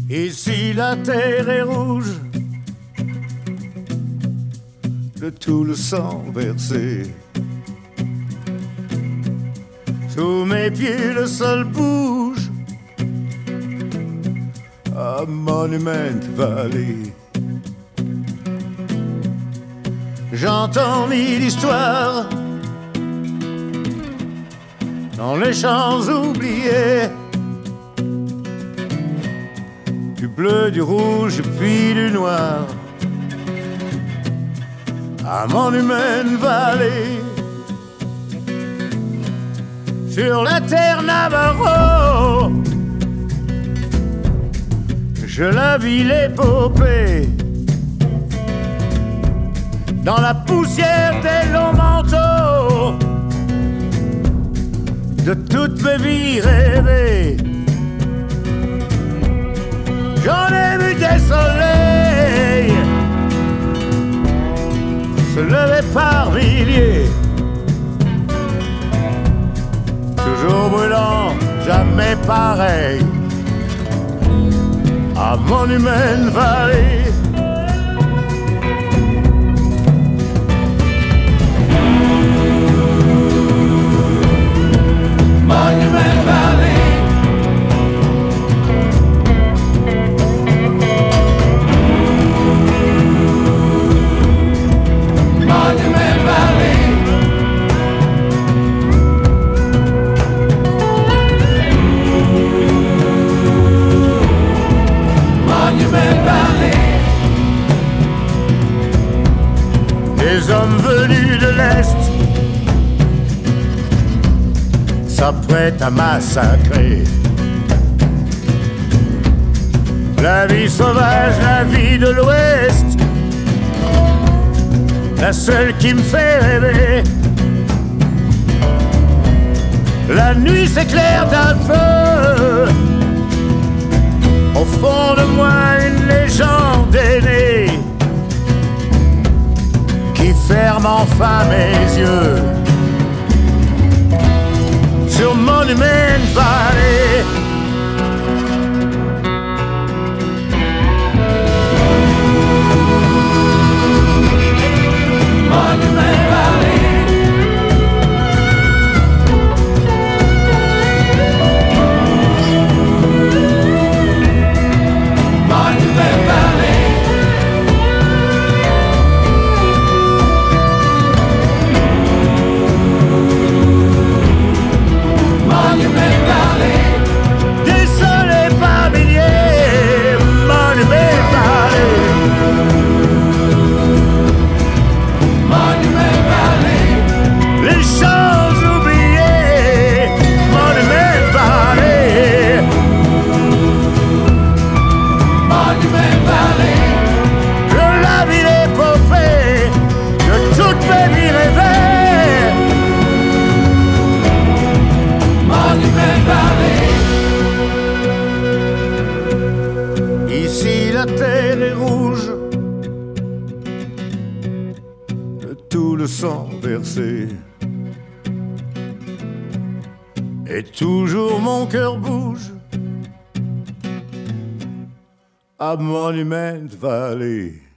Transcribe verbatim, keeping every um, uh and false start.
Ici la terre est rouge de tout le sang versé. Sous mes pieds le sol bouge à Monument Valley. J'entends mille histoires dans les champs oubliés, du bleu, du rouge puis du noir à Monument Valley. Sur la terre Navajo, je la vis l'épopée. Dans la poussière des longs manteaux de toutes mes vies rêvées, j'en ai vu des soleils se lever par milliers, toujours brûlant, jamais pareil, à Monument Valley. Monument Valley. Monument Valley. Monument Valley. Des hommes venus de l'Est s'apprête à massacrer la vie sauvage, la vie de l'Ouest, la seule qui me fait rêver. La nuit s'éclaire d'un feu, au fond de moi une légende est née, qui ferme enfin mes yeux sur Monument Valley. Monument Valley. Monument Valley. Monument Valley. Désolé par milliers, Monument Valley. Monument Valley. Les choses oubliées, Monument Valley. Monument Valley. Je la vis l'épopée de toutes mes vies rêvées. Monument Valley. Ici la terre est rouge de tout le sang versé. Et toujours mon cœur bouge à Monument Valley.